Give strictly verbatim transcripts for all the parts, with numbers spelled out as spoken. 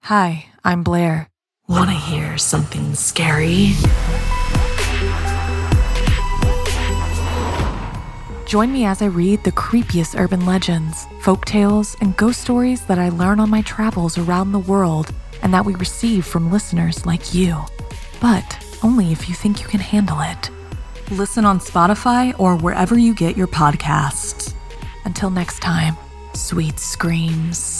Hi, I'm Blair. Want to hear something scary? Join me as I read the creepiest urban legends, folktales, and ghost stories that I learn on my travels around the world and that we receive from listeners like you. But only if you think you can handle it. Listen on Spotify or wherever you get your podcasts. Until next time, sweet screams.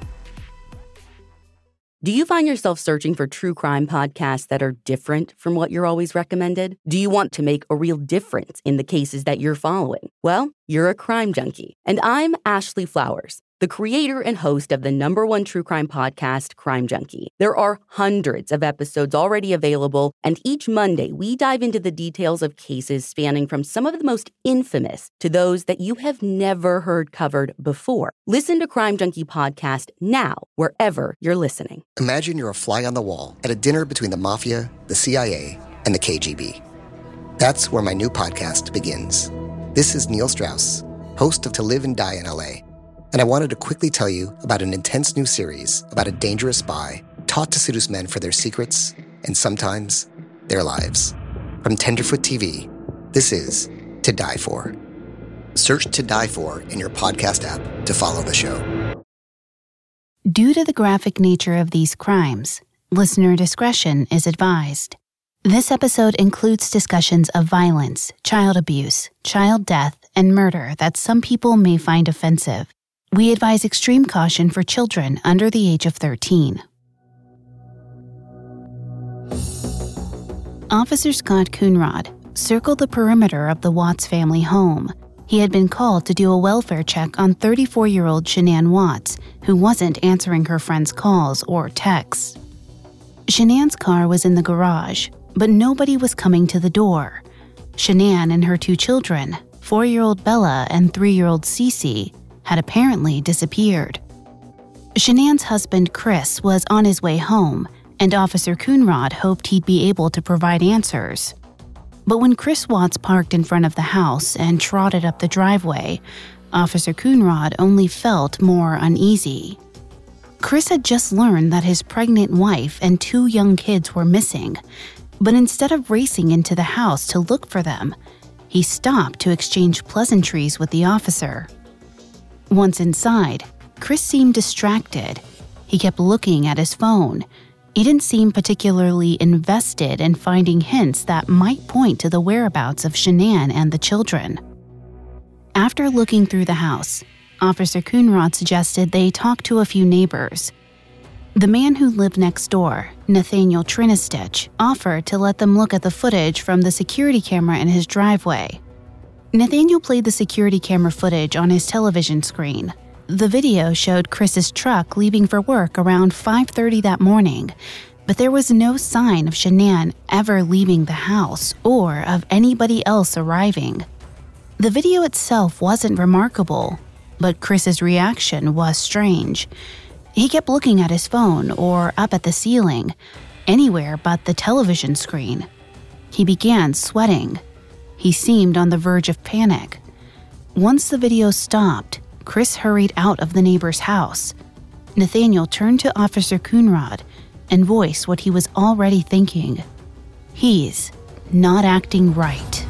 Do you find yourself searching for true crime podcasts that are different from what you're always recommended? Do you want to make a real difference in the cases that you're following? Well, you're a crime junkie. And I'm Ashley Flowers, the creator and host of the number one true crime podcast, Crime Junkie. There are hundreds of episodes already available, and each Monday we dive into the details of cases spanning from some of the most infamous to those that you have never heard covered before. Listen to Crime Junkie podcast now, wherever you're listening. Imagine you're a fly on the wall at a dinner between the mafia, the C I A, and the K G B. That's where my new podcast begins. This is Neil Strauss, host of To Live and Die in L A, and I wanted to quickly tell you about an intense new series about a dangerous spy taught to seduce men for their secrets and sometimes their lives. From Tenderfoot T V, this is To Die For. Search To Die For in your podcast app to follow the show. Due to the graphic nature of these crimes, listener discretion is advised. This episode includes discussions of violence, child abuse, child death, and murder that some people may find offensive. We advise extreme caution for children under the age of thirteen. Officer Scott Coonrod circled the perimeter of the Watts family home. He had been called to do a welfare check on thirty-four-year-old Shanann Watts, who wasn't answering her friends' calls or texts. Shanann's car was in the garage, but nobody was coming to the door. Shanann and her two children, four-year-old Bella and three-year-old Cece, had apparently disappeared. Shanann's husband, Chris, was on his way home, and Officer Coonrod hoped he'd be able to provide answers. But when Chris Watts parked in front of the house and trotted up the driveway, Officer Coonrod only felt more uneasy. Chris had just learned that his pregnant wife and two young kids were missing, but instead of racing into the house to look for them, he stopped to exchange pleasantries with the officer. Once inside, Chris seemed distracted. He kept looking at his phone. He didn't seem particularly invested in finding hints that might point to the whereabouts of Shanann and the children. After looking through the house, Officer Coonrod suggested they talk to a few neighbors. The man who lived next door, Nathaniel Trinistich, offered to let them look at the footage from the security camera in his driveway. Nathaniel played the security camera footage on his television screen. The video showed Chris's truck leaving for work around five thirty that morning, but there was no sign of Shanann ever leaving the house or of anybody else arriving. The video itself wasn't remarkable, but Chris's reaction was strange. He kept looking at his phone or up at the ceiling, anywhere but the television screen. He began sweating. He seemed on the verge of panic. Once the video stopped, Chris hurried out of the neighbor's house. Nathaniel turned to Officer Coonrod and voiced what he was already thinking. He's not acting right.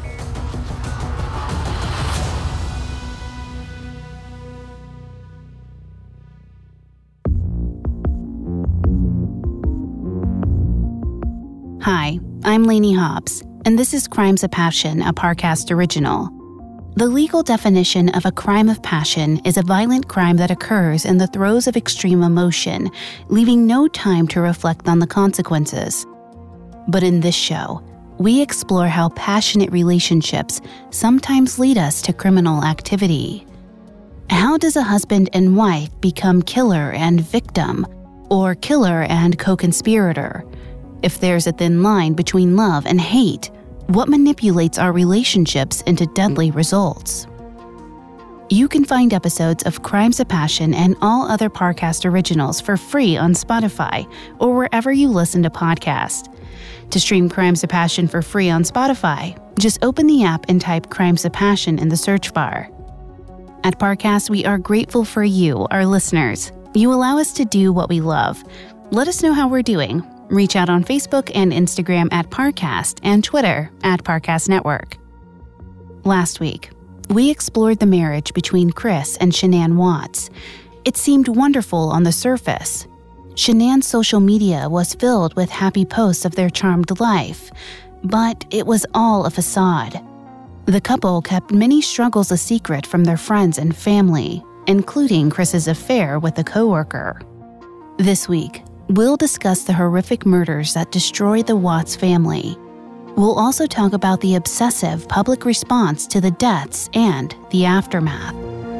Hi, I'm Lainey Hobbs, and this is Crimes of Passion, a Parcast original. The legal definition of a crime of passion is a violent crime that occurs in the throes of extreme emotion, leaving no time to reflect on the consequences. But in this show, we explore how passionate relationships sometimes lead us to criminal activity. How does a husband and wife become killer and victim, or killer and co-conspirator? If there's a thin line between love and hate, what manipulates our relationships into deadly results? You can find episodes of Crimes of Passion and all other Parcast originals for free on Spotify or wherever you listen to podcasts. To stream Crimes of Passion for free on Spotify, just open the app and type Crimes of Passion in the search bar. At Parcast, we are grateful for you, our listeners. You allow us to do what we love. Let us know how we're doing. Reach out on Facebook and Instagram at Parcast and Twitter at Parcast Network. Last week, we explored the marriage between Chris and Shanann Watts. It seemed wonderful on the surface. Shanann's social media was filled with happy posts of their charmed life, but it was all a facade. The couple kept many struggles a secret from their friends and family, including Chris's affair with a coworker. This week, we'll discuss the horrific murders that destroyed the Watts family. We'll also talk about the obsessive public response to the deaths and the aftermath.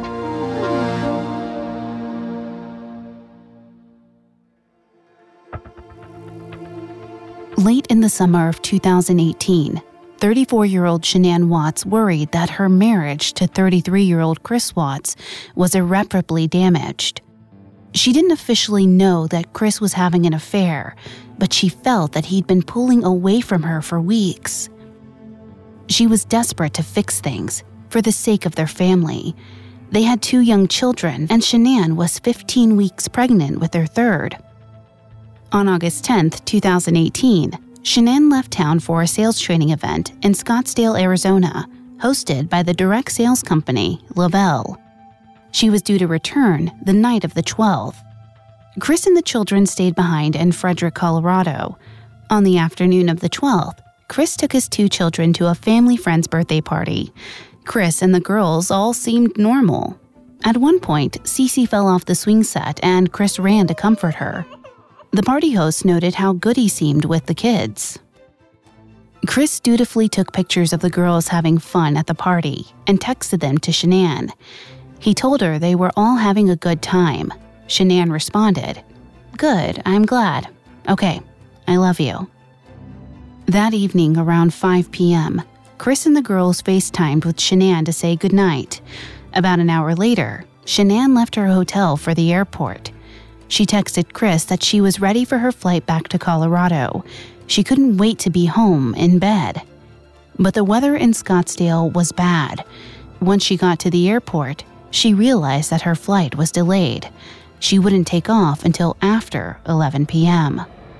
Late in the summer of two thousand eighteen, thirty-four-year-old Shanann Watts worried that her marriage to thirty-three-year-old Chris Watts was irreparably damaged. She didn't officially know that Chris was having an affair, but she felt that he'd been pulling away from her for weeks. She was desperate to fix things for the sake of their family. They had two young children, and Shanann was fifteen weeks pregnant with their third. On August tenth, twenty eighteen, Shanann left town for a sales training event in Scottsdale, Arizona, hosted by the direct sales company, Lavelle. She was due to return the night of the twelfth. Chris and the children stayed behind in Frederick, Colorado. On the afternoon of the twelfth, Chris took his two children to a family friend's birthday party. Chris and the girls all seemed normal. At one point, Cece fell off the swing set and Chris ran to comfort her. The party host noted how good he seemed with the kids. Chris dutifully took pictures of the girls having fun at the party and texted them to Shanann. He told her they were all having a good time. Shanann responded, "Good, I'm glad. Okay, I love you." That evening around five p.m., Chris and the girls FaceTimed with Shanann to say goodnight. About an hour later, Shanann left her hotel for the airport. She texted Chris that she was ready for her flight back to Colorado. She couldn't wait to be home in bed. But the weather in Scottsdale was bad. Once she got to the airport, she realized that her flight was delayed. She wouldn't take off until after eleven p.m.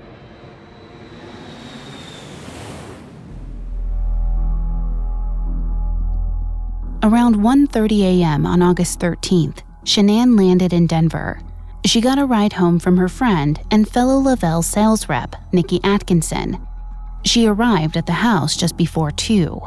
Around one thirty a.m. on August thirteenth, Shanann landed in Denver. She got a ride home from her friend and fellow Lavelle sales rep, Nikki Atkinson. She arrived at the house just before two.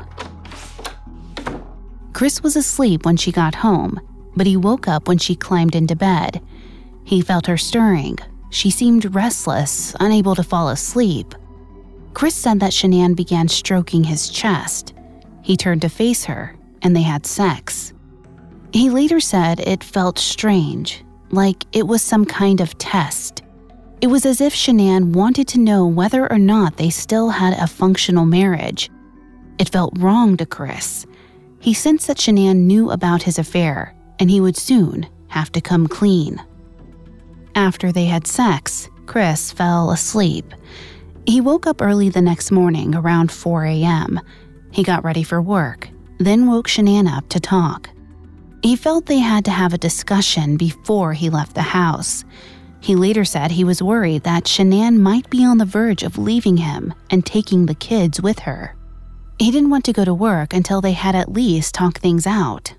Chris was asleep when she got home, but he woke up when she climbed into bed. He felt her stirring. She seemed restless, unable to fall asleep. Chris said that Shanann began stroking his chest. He turned to face her, and they had sex. He later said it felt strange, like it was some kind of test. It was as if Shanann wanted to know whether or not they still had a functional marriage. It felt wrong to Chris. He sensed that Shanann knew about his affair, and he would soon have to come clean. After they had sex, Chris fell asleep. He woke up early the next morning around four a.m. He got ready for work, then woke Shanann up to talk. He felt they had to have a discussion before he left the house. He later said he was worried that Shanann might be on the verge of leaving him and taking the kids with her. He didn't want to go to work until they had at least talked things out.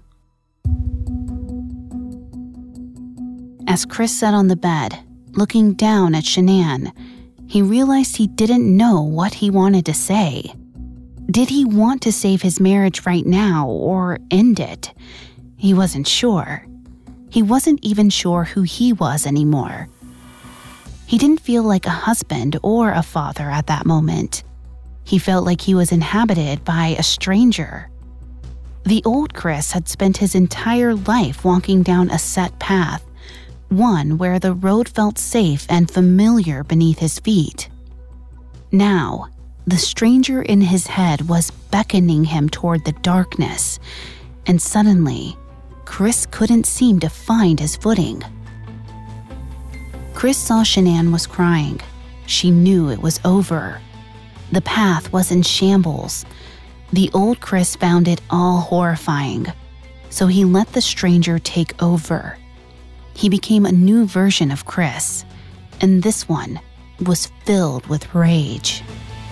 As Chris sat on the bed, looking down at Shanann, he realized he didn't know what he wanted to say. Did he want to save his marriage right now or end it? He wasn't sure. He wasn't even sure who he was anymore. He didn't feel like a husband or a father at that moment. He felt like he was inhabited by a stranger. The old Chris had spent his entire life walking down a set path, one where the road felt safe and familiar beneath his feet. Now, the stranger in his head was beckoning him toward the darkness, and suddenly, Chris couldn't seem to find his footing. Chris saw Shanann was crying. She knew it was over. The path was in shambles. The old Chris found it all horrifying, so he let the stranger take over. He became a new version of Chris. and this one was filled with rage.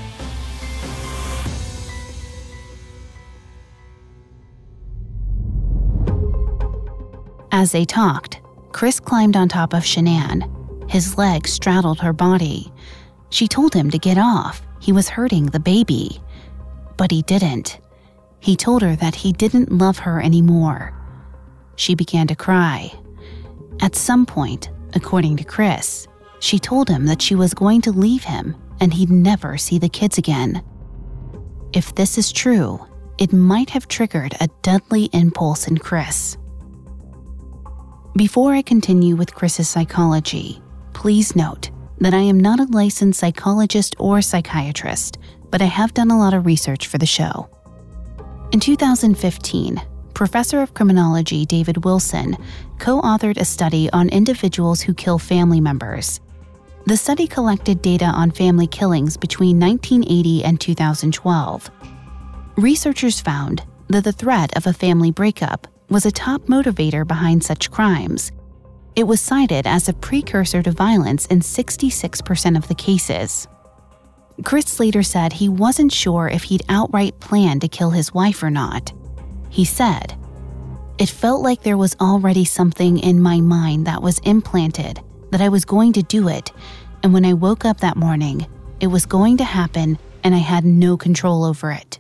As they talked, Chris climbed on top of Shanann. His legs straddled her body. She told him to get off. He was hurting the baby. But he didn't. He told her that he didn't love her anymore. She began to cry. At some point, according to Chris, she told him that she was going to leave him and he'd never see the kids again. If this is true, it might have triggered a deadly impulse in Chris. Before I continue with Chris's psychology, please note that I am not a licensed psychologist or psychiatrist, but I have done a lot of research for the show. In two thousand fifteen, Professor of Criminology David Wilson co-authored a study on individuals who kill family members. The study collected data on family killings between nineteen eighty and two thousand twelve. Researchers found that the threat of a family breakup was a top motivator behind such crimes. It was cited as a precursor to violence in sixty-six percent of the cases. Chris later said he wasn't sure if he'd outright planned to kill his wife or not. He said, "It felt like there was already something in my mind that was implanted, that I was going to do it, and when I woke up that morning, it was going to happen and I had no control over it."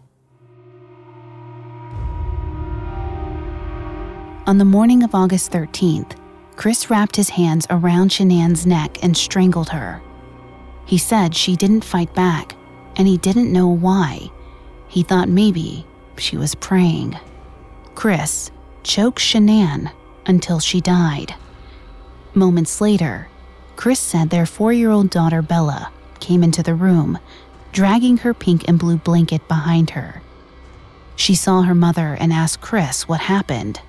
On the morning of August thirteenth, Chris wrapped his hands around Shanann's neck and strangled her. He said she didn't fight back, and he didn't know why. He thought maybe she was praying. Chris choked Shanann until she died. Moments later, Chris said their four-year-old daughter Bella came into the room, dragging her pink and blue blanket behind her. She saw her mother and asked Chris what happened.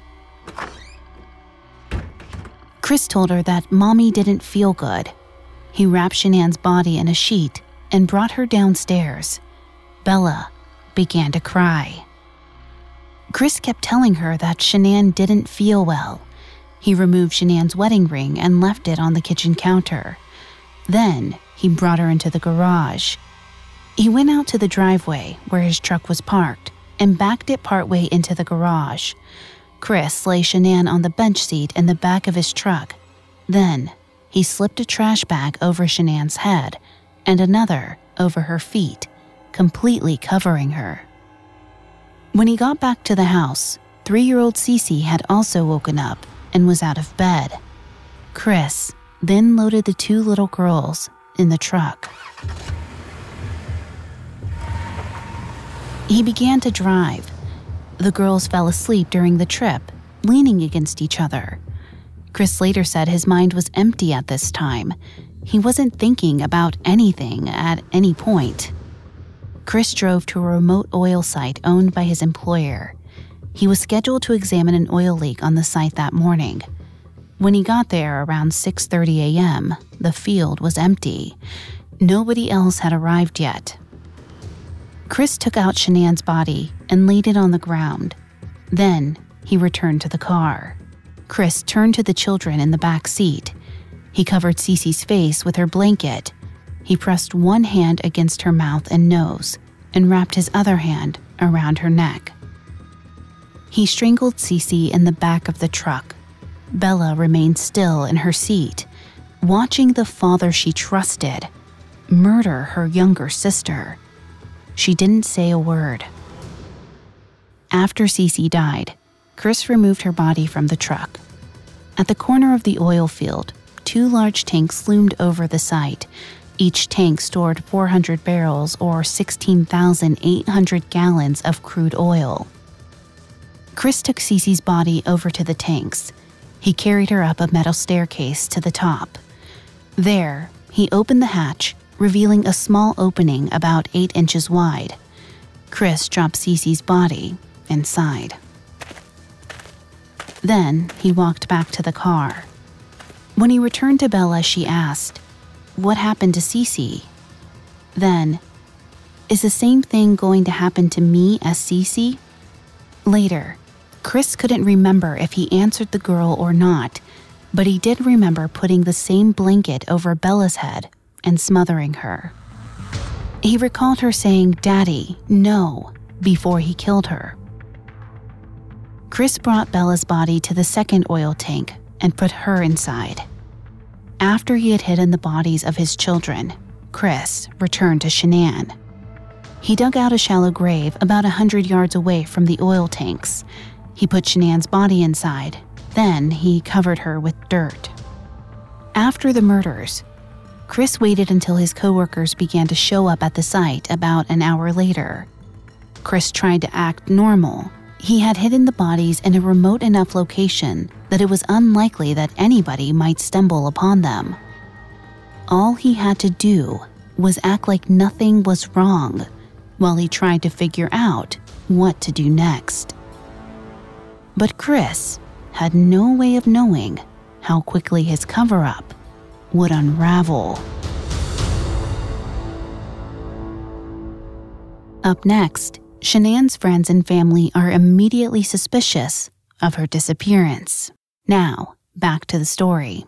Chris told her that Mommy didn't feel good. He wrapped Shanann's body in a sheet and brought her downstairs. Bella began to cry. Chris kept telling her that Shanann didn't feel well. He removed Shanann's wedding ring and left it on the kitchen counter. Then he brought her into the garage. He went out to the driveway where his truck was parked and backed it partway into the garage. Chris lay Shanann on the bench seat in the back of his truck. Then he slipped a trash bag over Shanann's head and another over her feet, completely covering her. When he got back to the house, three-year-old Cece had also woken up and was out of bed. Chris then loaded the two little girls in the truck. He began to drive. The girls fell asleep during the trip, leaning against each other. Chris later said his mind was empty at this time. He wasn't thinking about anything at any point. Chris drove to a remote oil site owned by his employer. He was scheduled to examine an oil leak on the site that morning. When he got there around six thirty a.m., the field was empty. Nobody else had arrived yet. Chris took out Shanann's body and laid it on the ground. Then he returned to the car. Chris turned to the children in the back seat. He covered Cece's face with her blanket. He pressed one hand against her mouth and nose and wrapped his other hand around her neck. He strangled Cece in the back of the truck. Bella remained still in her seat, watching the father she trusted murder her younger sister. She didn't say a word. After Cece died, Chris removed her body from the truck. At the corner of the oil field, two large tanks loomed over the site. Each tank stored four hundred barrels or sixteen thousand eight hundred gallons of crude oil. Chris took Cece's body over to the tanks. He carried her up a metal staircase to the top. There, he opened the hatch, revealing a small opening about eight inches wide. Chris dropped Cece's body inside. Then he walked back to the car. When he returned to Bella, she asked, "What happened to Cece?" Then, "Is the same thing going to happen to me as Cece?" Later, Chris couldn't remember if he answered the girl or not. but he did remember putting the same blanket over Bella's head and smothering her. He recalled her saying, "Daddy, no," before he killed her. Chris brought Bella's body to the second oil tank and put her inside. After he had hidden the bodies of his children, Chris returned to Shanann. He dug out a shallow grave about a hundred yards away from the oil tanks. He put Shanann's body inside, then he covered her with dirt. After the murders, Chris waited until his coworkers began to show up at the site about an hour later. Chris tried to act normal. He had hidden the bodies in a remote enough location that it was unlikely that anybody might stumble upon them. All he had to do was act like nothing was wrong while he tried to figure out what to do next. But Chris had no way of knowing how quickly his cover-up would unravel. Up next, Shanann's friends and family are immediately suspicious of her disappearance. Now, back to the story.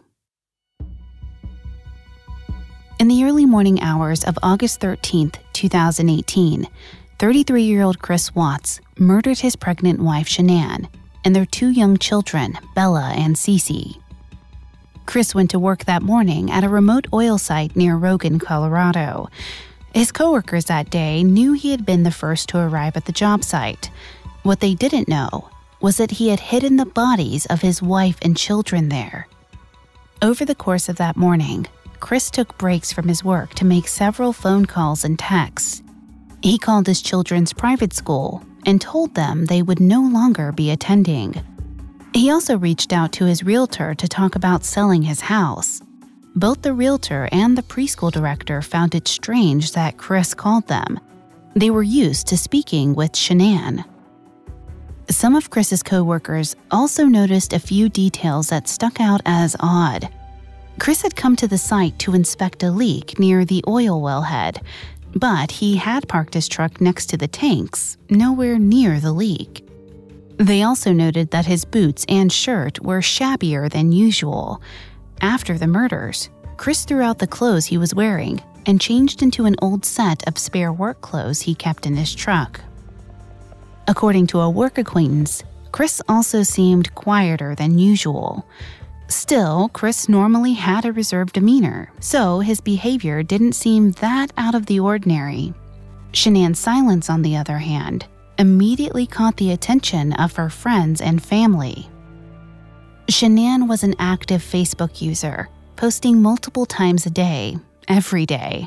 In the early morning hours of August thirteenth, twenty eighteen, thirty-three-year-old Chris Watts murdered his pregnant wife Shanann and their two young children, Bella and Cece. Chris went to work that morning at a remote oil site near Rogan, Colorado. His coworkers that day knew he had been the first to arrive at the job site. What they didn't know was that he had hidden the bodies of his wife and children there. Over the course of that morning, Chris took breaks from his work to make several phone calls and texts. He called his children's private school and told them they would no longer be attending. He also reached out to his realtor to talk about selling his house. Both the realtor and the preschool director found it strange that Chris called them. They were used to speaking with Shanann. Some of Chris's coworkers also noticed a few details that stuck out as odd. Chris had come to the site to inspect a leak near the oil wellhead, but he had parked his truck next to the tanks, nowhere near the leak. They also noted that his boots and shirt were shabbier than usual. After the murders, Chris threw out the clothes he was wearing and changed into an old set of spare work clothes he kept in his truck. According to a work acquaintance, Chris also seemed quieter than usual. Still, Chris normally had a reserved demeanor, so his behavior didn't seem that out of the ordinary. Shanann's silence, on the other hand, immediately caught the attention of her friends and family. Shanann was an active Facebook user, posting multiple times a day, every day.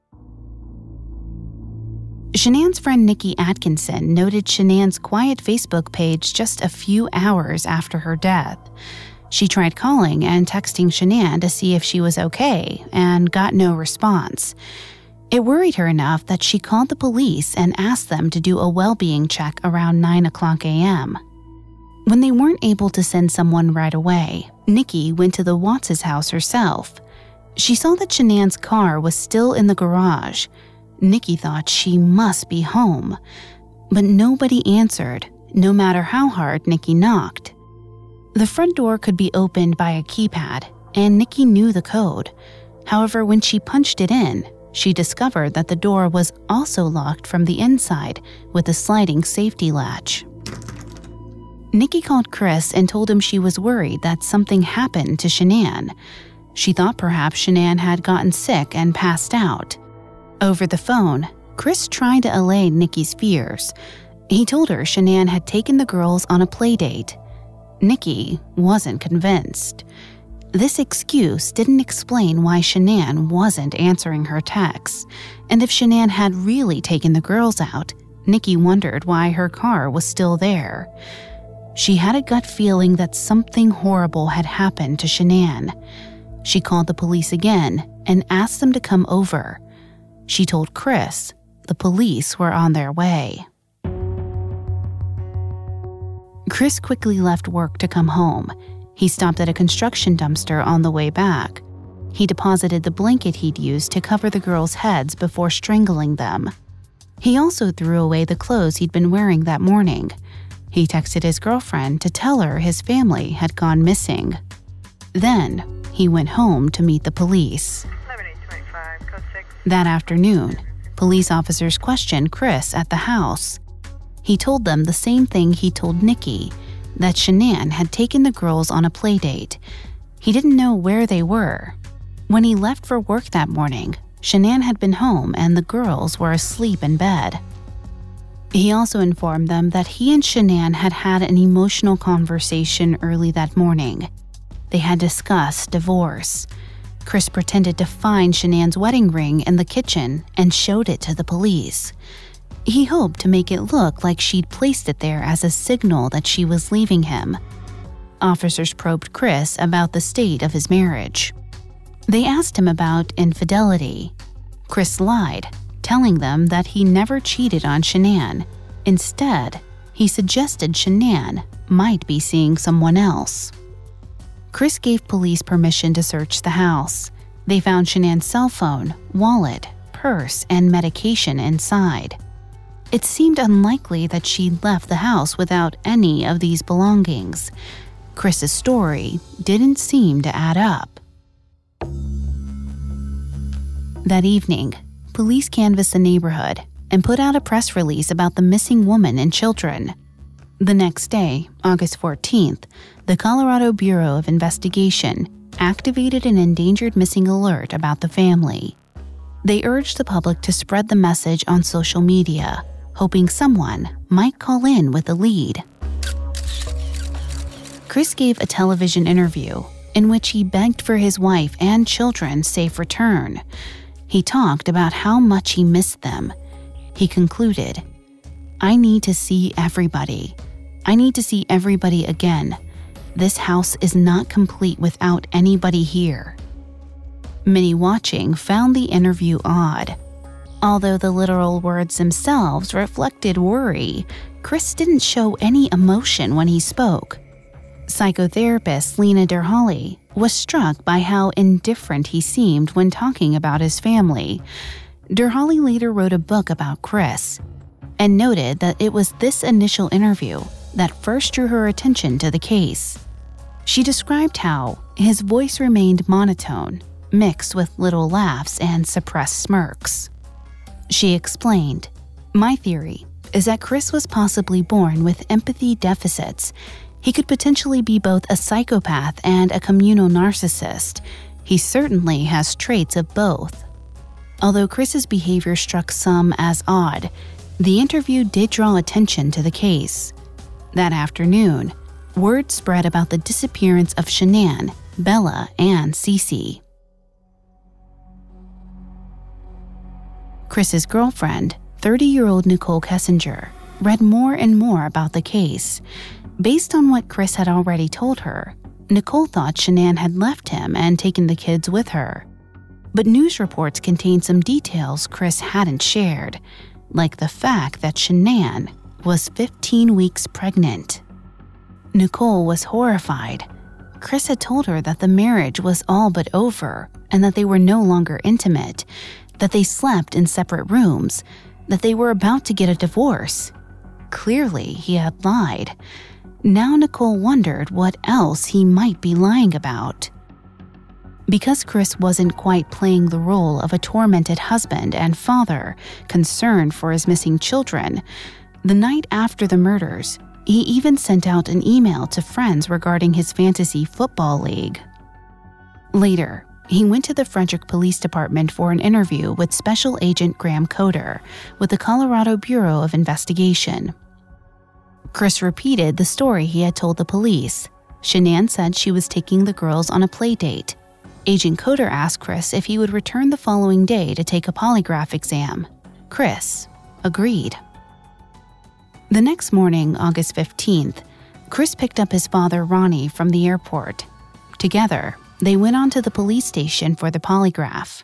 Shanann's friend Nikki Atkinson noted Shanann's quiet Facebook page just a few hours after her death. She tried calling and texting Shanann to see if she was okay and got no response. It worried her enough that she called the police and asked them to do a well-being check around nine o'clock a.m. When they weren't able to send someone right away, Nikki went to the Watts' house herself. She saw that Shanann's car was still in the garage. Nikki thought she must be home, but nobody answered, no matter how hard Nikki knocked. The front door could be opened by a keypad, and Nikki knew the code. However, when she punched it in, she discovered that the door was also locked from the inside with a sliding safety latch. Nikki called Chris and told him she was worried that something happened to Shanann. She thought perhaps Shanann had gotten sick and passed out. Over the phone, Chris tried to allay Nikki's fears. He told her Shanann had taken the girls on a play date. Nikki wasn't convinced. This excuse didn't explain why Shanann wasn't answering her texts, and if Shanann had really taken the girls out, Nikki wondered why her car was still there. She had a gut feeling that something horrible had happened to Shanann. She called the police again and asked them to come over. She told Chris the police were on their way. Chris quickly left work to come home. He stopped at a construction dumpster on the way back. He deposited the blanket he'd used to cover the girls' heads before strangling them. He also threw away the clothes he'd been wearing that morning. He texted his girlfriend to tell her his family had gone missing. Then, he went home to meet the police. That afternoon, police officers questioned Chris at the house. He told them the same thing he told Nikki, that Shanann had taken the girls on a play date. He didn't know where they were. When he left for work that morning, Shanann had been home and the girls were asleep in bed. He also informed them that he and Shanann had had an emotional conversation early that morning. They had discussed divorce. Chris pretended to find Shanann's wedding ring in the kitchen and showed it to the police. He hoped to make it look like she'd placed it there as a signal that she was leaving him. Officers probed Chris about the state of his marriage. They asked him about infidelity. Chris lied, telling them that he never cheated on Shanann. Instead, he suggested Shanann might be seeing someone else. Chris gave police permission to search the house. They found Shanann's cell phone, wallet, purse, and medication inside. It seemed unlikely that she'd left the house without any of these belongings. Chris's story didn't seem to add up. That evening, police canvassed the neighborhood and put out a press release about the missing woman and children. The next day, August fourteenth, the Colorado Bureau of Investigation activated an endangered missing alert about the family. They urged the public to spread the message on social media, hoping someone might call in with a lead. Chris gave a television interview in which he begged for his wife and children's safe return. He talked about how much he missed them. He concluded, "I need to see everybody. I need to see everybody again. This house is not complete without anybody here." Many watching found the interview odd. Although the literal words themselves reflected worry, Chris didn't show any emotion when he spoke. Psychotherapist Lena Derhally was struck by how indifferent he seemed when talking about his family. Derhally later wrote a book about Chris and noted that it was this initial interview that first drew her attention to the case. She described how his voice remained monotone, mixed with little laughs and suppressed smirks. She explained, "My theory is that Chris was possibly born with empathy deficits. He could potentially be both a psychopath and a communal narcissist. He certainly has traits of both." Although Chris's behavior struck some as odd, the interview did draw attention to the case. That afternoon, word spread about the disappearance of Shanann, Bella, and Cece. Chris's girlfriend, thirty-year-old Nicole Kessinger, read more and more about the case. Based on what Chris had already told her, Nicole thought Shanann had left him and taken the kids with her. But news reports contained some details Chris hadn't shared, like the fact that Shanann was fifteen weeks pregnant. Nicole was horrified. Chris had told her that the marriage was all but over and that they were no longer intimate, that they slept in separate rooms, that they were about to get a divorce. Clearly, he had lied. Now Nicole wondered what else he might be lying about. Because Chris wasn't quite playing the role of a tormented husband and father concerned for his missing children, the night after the murders, he even sent out an email to friends regarding his fantasy football league. Later, he went to the Frederick Police Department for an interview with Special Agent Graham Coder with the Colorado Bureau of Investigation. Chris repeated the story he had told the police. Shanann said she was taking the girls on a play date. Agent Coder asked Chris if he would return the following day to take a polygraph exam. Chris agreed. The next morning, August fifteenth, Chris picked up his father, Ronnie, from the airport. Together, they went on to the police station for the polygraph.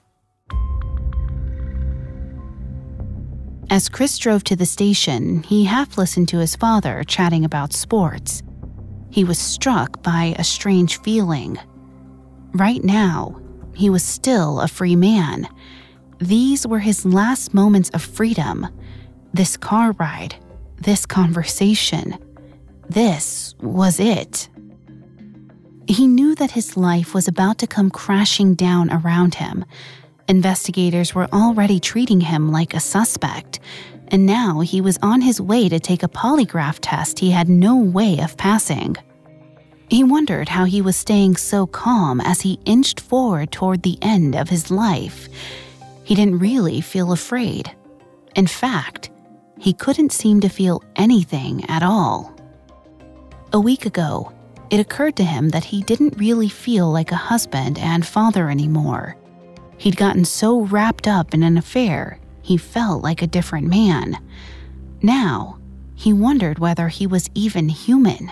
As Chris drove to the station, he half listened to his father chatting about sports. He was struck by a strange feeling. Right now, he was still a free man. These were his last moments of freedom. This car ride, this conversation, this was it. He knew that his life was about to come crashing down around him. Investigators were already treating him like a suspect, and now he was on his way to take a polygraph test he had no way of passing. He wondered how he was staying so calm as he inched forward toward the end of his life. He didn't really feel afraid. In fact, he couldn't seem to feel anything at all. A week ago, it occurred to him that he didn't really feel like a husband and father anymore. He'd gotten so wrapped up in an affair, he felt like a different man. Now, he wondered whether he was even human.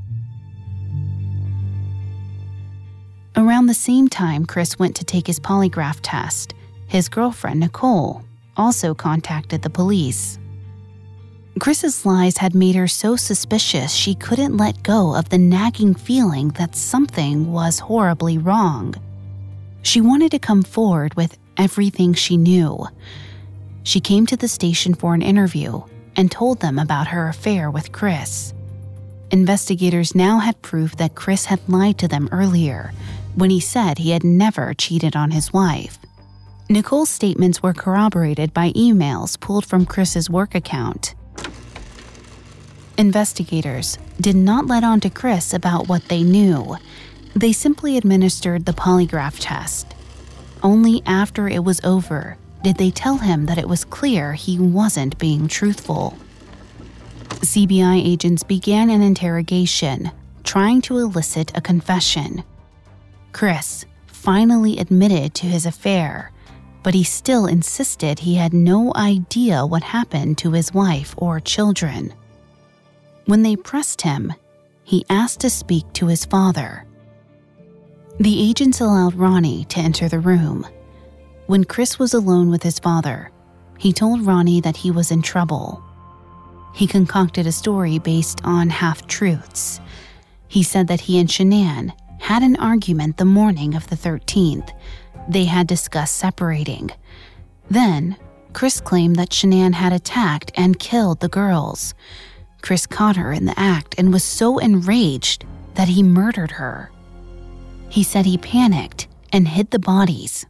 Around the same time Chris went to take his polygraph test, his girlfriend, Nicole, also contacted the police. Chris's lies had made her so suspicious she couldn't let go of the nagging feeling that something was horribly wrong. She wanted to come forward with everything she knew. She came to the station for an interview and told them about her affair with Chris. Investigators now had proof that Chris had lied to them earlier when he said he had never cheated on his wife. Nicole's statements were corroborated by emails pulled from Chris's work account. Investigators did not let on to Chris about what they knew. They simply administered the polygraph test. Only after it was over did they tell him that it was clear he wasn't being truthful. C B I agents began an interrogation, trying to elicit a confession. Chris finally admitted to his affair, but he still insisted he had no idea what happened to his wife or children. When they pressed him, he asked to speak to his father. The agents allowed Ronnie to enter the room. When Chris was alone with his father, he told Ronnie that he was in trouble. He concocted a story based on half-truths. He said that he and Shanann had an argument the morning of the thirteenth. They had discussed separating. Then, Chris claimed that Shanann had attacked and killed the girls. Chris caught her in the act and was so enraged that he murdered her. He said he panicked and hid the bodies.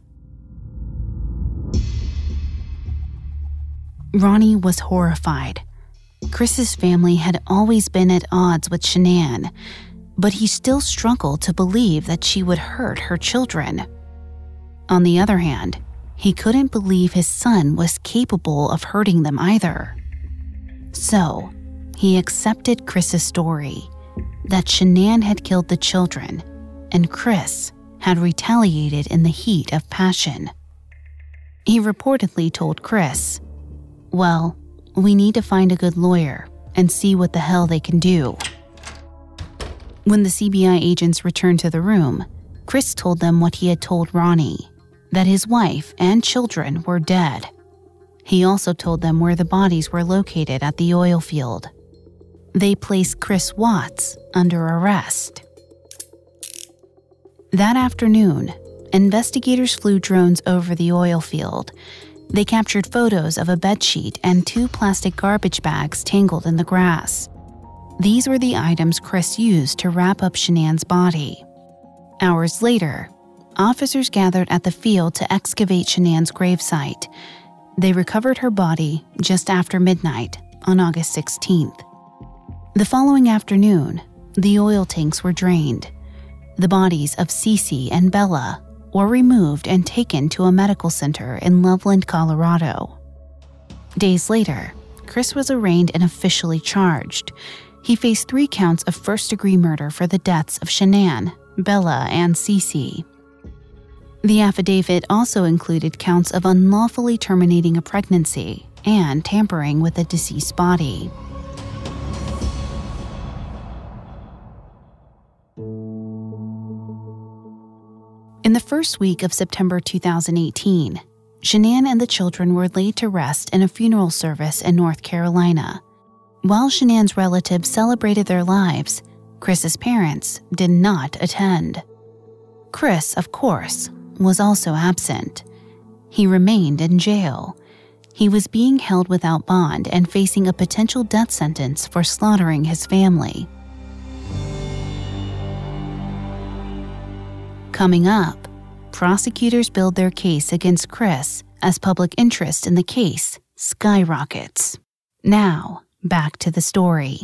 Ronnie was horrified. Chris's family had always been at odds with Shanann, but he still struggled to believe that she would hurt her children. On the other hand, he couldn't believe his son was capable of hurting them either. So, he accepted Chris's story, that Shanann had killed the children, and Chris had retaliated in the heat of passion. He reportedly told Chris, "Well, we need to find a good lawyer and see what the hell they can do." When the C B I agents returned to the room, Chris told them what he had told Ronnie, that his wife and children were dead. He also told them where the bodies were located at the oil field. They placed Chris Watts under arrest. That afternoon, investigators flew drones over the oil field. They captured photos of a bedsheet and two plastic garbage bags tangled in the grass. These were the items Chris used to wrap up Shanann's body. Hours later, officers gathered at the field to excavate Shanann's gravesite. They recovered her body just after midnight on August sixteenth. The following afternoon, the oil tanks were drained. The bodies of Cece and Bella were removed and taken to a medical center in Loveland, Colorado. Days later, Chris was arraigned and officially charged. He faced three counts of first-degree murder for the deaths of Shanann, Bella, and Cece. The affidavit also included counts of unlawfully terminating a pregnancy and tampering with a deceased body. In the first week of September two thousand eighteen, Shanann and the children were laid to rest in a funeral service in North Carolina. While Shanann's relatives celebrated their lives, Chris's parents did not attend. Chris, of course, was also absent. He remained in jail. He was being held without bond and facing a potential death sentence for slaughtering his family. Coming up, prosecutors build their case against Chris as public interest in the case skyrockets. Now, back to the story.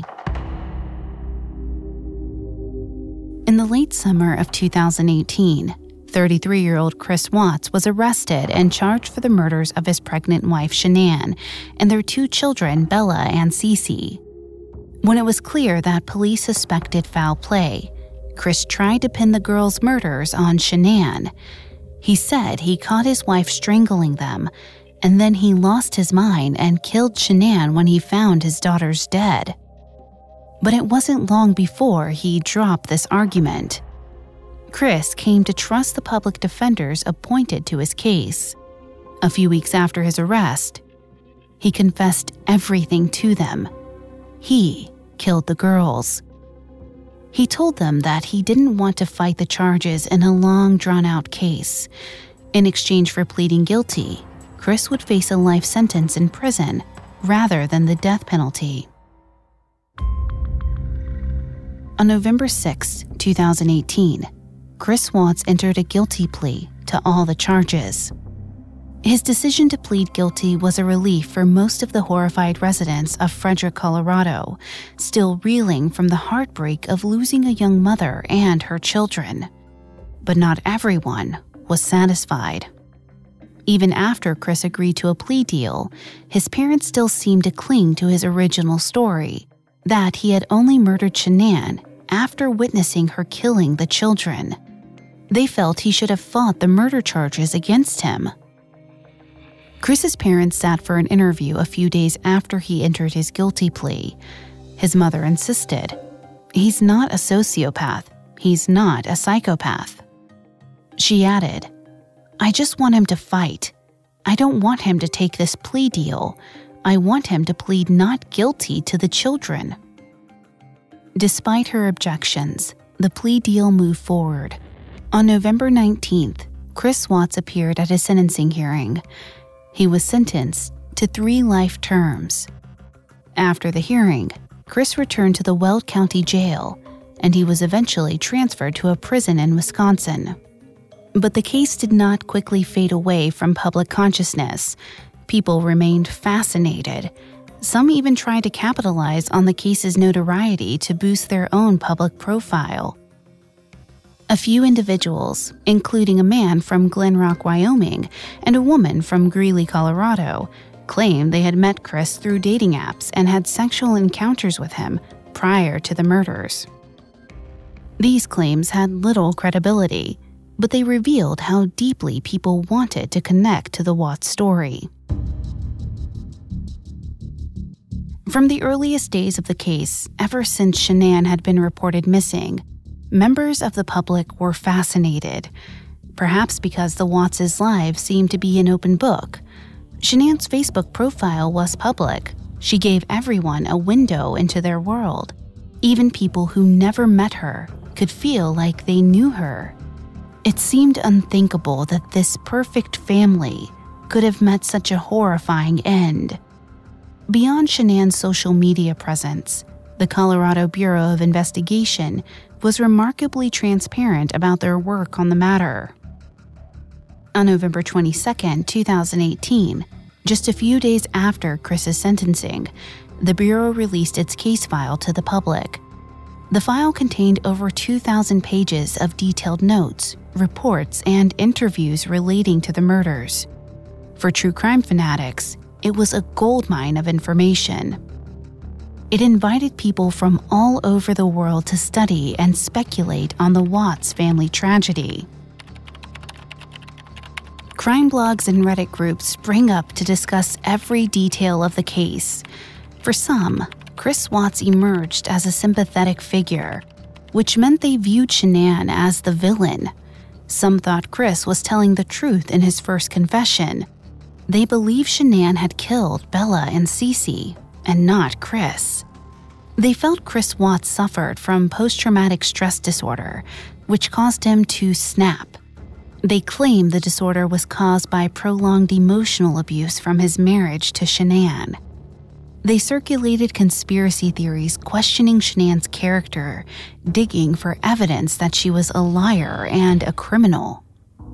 In the late summer of two thousand eighteen, thirty-three-year-old Chris Watts was arrested and charged for the murders of his pregnant wife, Shanann, and their two children, Bella and Cece. When it was clear that police suspected foul play, Chris tried to pin the girls' murders on Shanann. He said he caught his wife strangling them, and then he lost his mind and killed Shanann when he found his daughters dead. But it wasn't long before he dropped this argument. Chris came to trust the public defenders appointed to his case. A few weeks after his arrest, he confessed everything to them. He killed the girls. He told them that he didn't want to fight the charges in a long, drawn-out case. In exchange for pleading guilty, Chris would face a life sentence in prison rather than the death penalty. On November sixth, two thousand eighteen, Chris Watts entered a guilty plea to all the charges. His decision to plead guilty was a relief for most of the horrified residents of Frederick, Colorado, still reeling from the heartbreak of losing a young mother and her children. But not everyone was satisfied. Even after Chris agreed to a plea deal, his parents still seemed to cling to his original story, that he had only murdered Shanann after witnessing her killing the children. They felt he should have fought the murder charges against him. Chris's parents sat for an interview a few days after he entered his guilty plea. His mother insisted, "He's not a sociopath. He's not a psychopath." She added, "I just want him to fight. I don't want him to take this plea deal. I want him to plead not guilty to the children." Despite her objections, the plea deal moved forward. On November nineteenth, Chris Watts appeared at a sentencing hearing. He was sentenced to three life terms. After the hearing, Chris returned to the Weld County Jail, and he was eventually transferred to a prison in Wisconsin. But the case did not quickly fade away from public consciousness. People remained fascinated. Some even tried to capitalize on the case's notoriety to boost their own public profile. A few individuals, including a man from Glen Rock, Wyoming, and a woman from Greeley, Colorado, claimed they had met Chris through dating apps and had sexual encounters with him prior to the murders. These claims had little credibility, but they revealed how deeply people wanted to connect to the Watts story. From the earliest days of the case, ever since Shanann had been reported missing, members of the public were fascinated, perhaps because the Watts' lives seemed to be an open book. Shanann's Facebook profile was public. She gave everyone a window into their world. Even people who never met her could feel like they knew her. It seemed unthinkable that this perfect family could have met such a horrifying end. Beyond Shanann's social media presence, the Colorado Bureau of Investigation was remarkably transparent about their work on the matter. On November twenty-second, two thousand eighteen, just a few days after Chris's sentencing, the Bureau released its case file to the public. The file contained over two thousand pages of detailed notes, reports, and interviews relating to the murders. For true crime fanatics, it was a goldmine of information. It invited people from all over the world to study and speculate on the Watts family tragedy. Crime blogs and Reddit groups sprang up to discuss every detail of the case. For some, Chris Watts emerged as a sympathetic figure, which meant they viewed Shanann as the villain. Some thought Chris was telling the truth in his first confession. They believed Shanann had killed Bella and Cece, and not Chris. They felt Chris Watts suffered from post-traumatic stress disorder, which caused him to snap. They claimed the disorder was caused by prolonged emotional abuse from his marriage to Shanann. They circulated conspiracy theories questioning Shanann's character, digging for evidence that she was a liar and a criminal.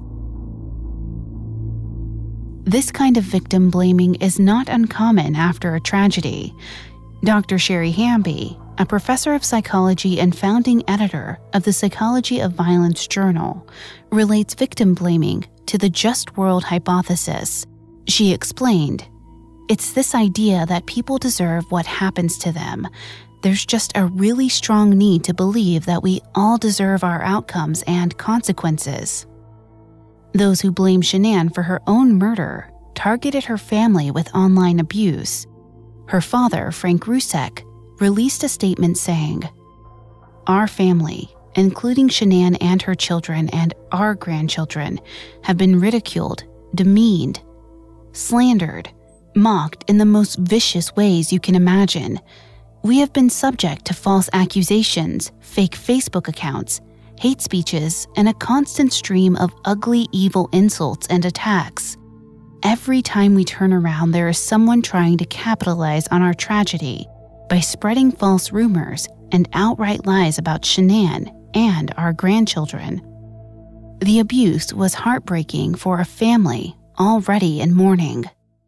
This kind of victim blaming is not uncommon after a tragedy. Doctor Sherry Hamby, a professor of psychology and founding editor of the Psychology of Violence journal, relates victim blaming to the just world hypothesis. She explained, "It's this idea that people deserve what happens to them. There's just a really strong need to believe that we all deserve our outcomes and consequences." Those who blame Shanann for her own murder targeted her family with online abuse. Her father, Frank Rusek, released a statement saying, "Our family, including Shanann and her children and our grandchildren, have been ridiculed, demeaned, slandered, mocked in the most vicious ways you can imagine. We have been subject to false accusations, fake Facebook accounts, hate speeches, and a constant stream of ugly, evil insults and attacks. Every time we turn around, there is someone trying to capitalize on our tragedy by spreading false rumors and outright lies about Shanann and our grandchildren." The abuse was heartbreaking for a family already in mourning.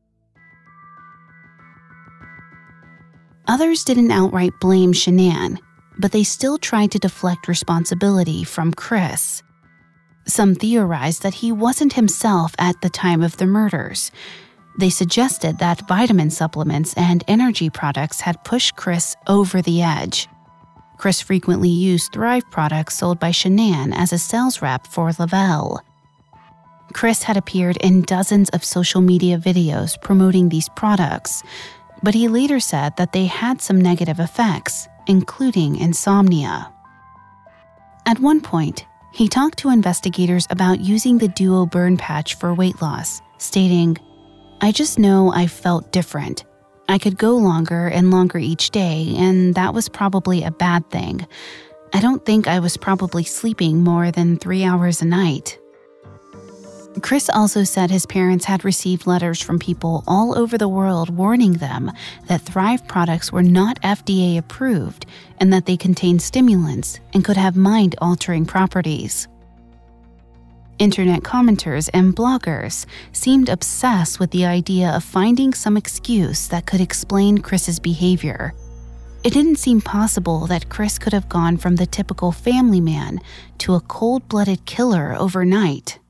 Others didn't outright blame Shanann, but they still tried to deflect responsibility from Chris. Some theorized that he wasn't himself at the time of the murders. They suggested that vitamin supplements and energy products had pushed Chris over the edge. Chris frequently used Thrive products sold by Shanann as a sales rep for Lavelle. Chris had appeared in dozens of social media videos promoting these products, but he later said that they had some negative effects, including insomnia. At one point, he talked to investigators about using the Duo Burn Patch for weight loss, stating, "I just know I felt different. I could go longer and longer each day, and that was probably a bad thing. I don't think I was probably sleeping more than three hours a night." Chris also said his parents had received letters from people all over the world warning them that Thrive products were not F D A approved and that they contained stimulants and could have mind-altering properties. Internet commenters and bloggers seemed obsessed with the idea of finding some excuse that could explain Chris's behavior. It didn't seem possible that Chris could have gone from the typical family man to a cold-blooded killer overnight.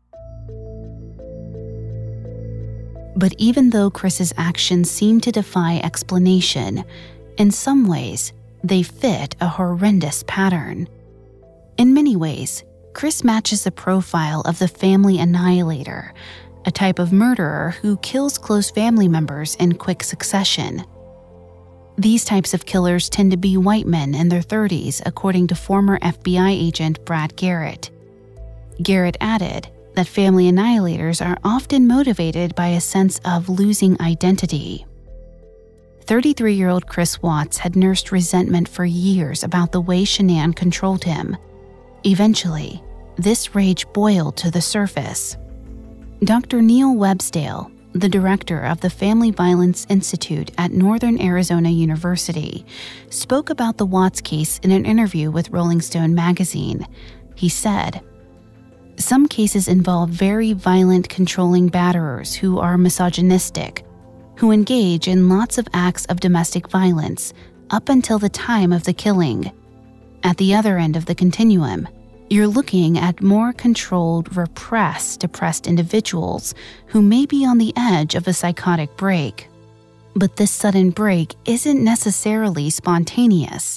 But even though Chris's actions seemed to defy explanation, in some ways, they fit a horrendous pattern. In many ways, Chris matches the profile of the family annihilator, a type of murderer who kills close family members in quick succession. These types of killers tend to be white men in their thirties, according to former F B I agent Brad Garrett. Garrett added that family annihilators are often motivated by a sense of losing identity. thirty-three-year-old Chris Watts had nursed resentment for years about the way Shanann controlled him. Eventually, this rage boiled to the surface. Doctor Neil Websdale, the director of the Family Violence Institute at Northern Arizona University, spoke about the Watts case in an interview with Rolling Stone magazine. He said, "Some cases involve very violent, controlling batterers who are misogynistic, who engage in lots of acts of domestic violence up until the time of the killing. At the other end of the continuum, you're looking at more controlled, repressed, depressed individuals who may be on the edge of a psychotic break. But this sudden break isn't necessarily spontaneous."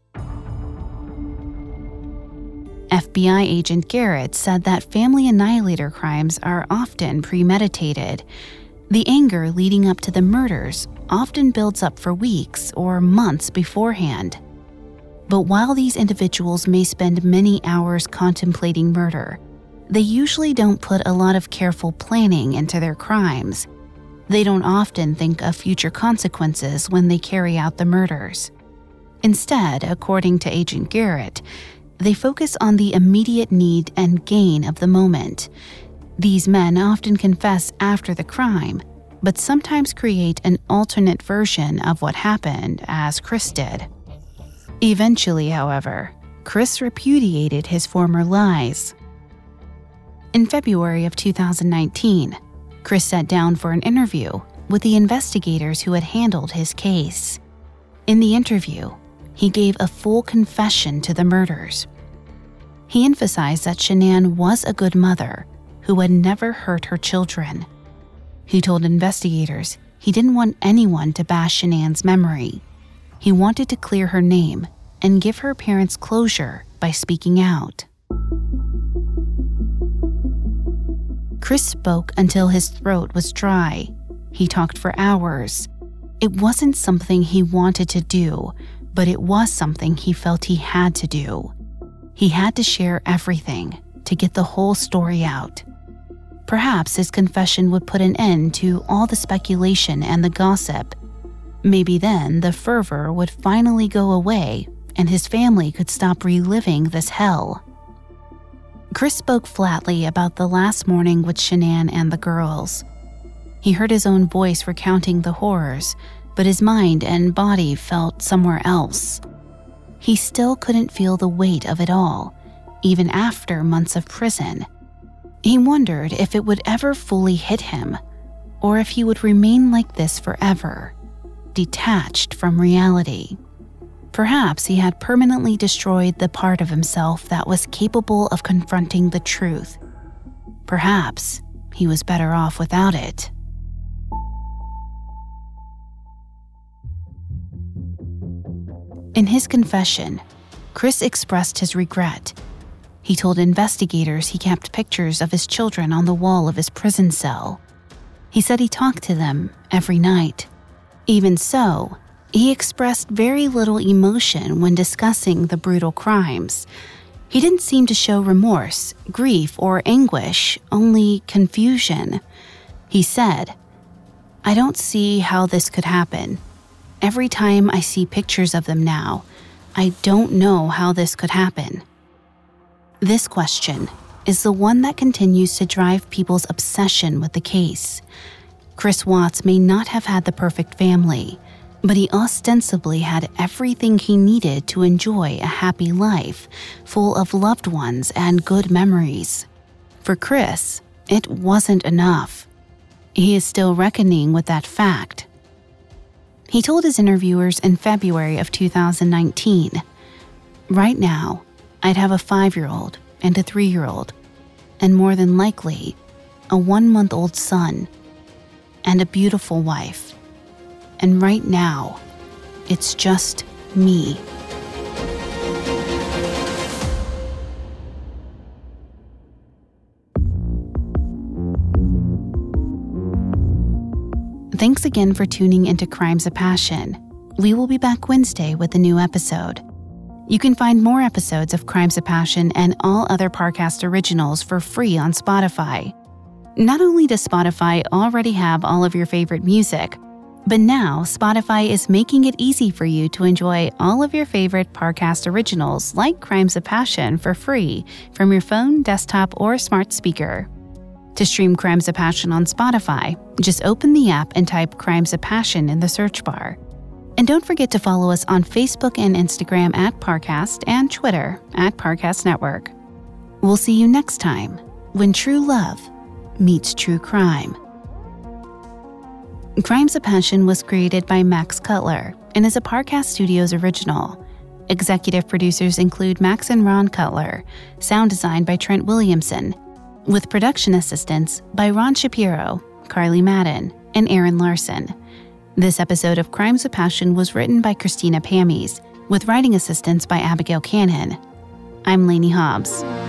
F B I agent Garrett said that family annihilator crimes are often premeditated. The anger leading up to the murders often builds up for weeks or months beforehand. But while these individuals may spend many hours contemplating murder, they usually don't put a lot of careful planning into their crimes. They don't often think of future consequences when they carry out the murders. Instead, according to Agent Garrett, they focus on the immediate need and gain of the moment. These men often confess after the crime, but sometimes create an alternate version of what happened, as Chris did. Eventually, however, Chris repudiated his former lies. In February of two thousand nineteen, Chris sat down for an interview with the investigators who had handled his case. In the interview, he gave a full confession to the murders. He emphasized that Shanann was a good mother who had never hurt her children. He told investigators he didn't want anyone to bash Shanann's memory. He wanted to clear her name and give her parents closure by speaking out. Chris spoke until his throat was dry. He talked for hours. It wasn't something he wanted to do, but it was something he felt he had to do. He had to share everything to get the whole story out. Perhaps his confession would put an end to all the speculation and the gossip. Maybe then the fervor would finally go away and his family could stop reliving this hell. Chris spoke flatly about the last morning with Shanann and the girls. He heard his own voice recounting the horrors, but his mind and body felt somewhere else. He still couldn't feel the weight of it all, even after months of prison. He wondered if it would ever fully hit him, or if he would remain like this forever, detached from reality. Perhaps he had permanently destroyed the part of himself that was capable of confronting the truth. Perhaps he was better off without it. In his confession, Chris expressed his regret. He told investigators he kept pictures of his children on the wall of his prison cell. He said he talked to them every night. Even so, he expressed very little emotion when discussing the brutal crimes. He didn't seem to show remorse, grief, or anguish, only confusion. He said, "I don't see how this could happen. Every time I see pictures of them now, I don't know how this could happen." This question is the one that continues to drive people's obsession with the case. Chris Watts may not have had the perfect family, but he ostensibly had everything he needed to enjoy a happy life, full of loved ones and good memories. For Chris, it wasn't enough. He is still reckoning with that fact. He told his interviewers in February of two thousand nineteen, "Right now, I'd have a five-year-old and a three-year-old, and more than likely, a one-month-old son, and a beautiful wife. And right now, it's just me." Thanks again for tuning into Crimes of Passion. We will be back Wednesday with a new episode. You can find more episodes of Crimes of Passion and all other Parcast originals for free on Spotify. Not only does Spotify already have all of your favorite music, but now Spotify is making it easy for you to enjoy all of your favorite Parcast originals like Crimes of Passion for free from your phone, desktop, or smart speaker. To stream Crimes of Passion on Spotify, just open the app and type Crimes of Passion in the search bar. And don't forget to follow us on Facebook and Instagram at Parcast and Twitter at Parcast Network. We'll see you next time when true love meets true crime. Crimes of Passion was created by Max Cutler and is a Parcast Studios original. Executive producers include Max and Ron Cutler, sound design by Trent Williamson, with production assistance by Ron Shapiro, Carly Madden, and Aaron Larson. This episode of Crimes of Passion was written by Christina Pammies, with writing assistance by Abigail Cannon. I'm Lainey Hobbs.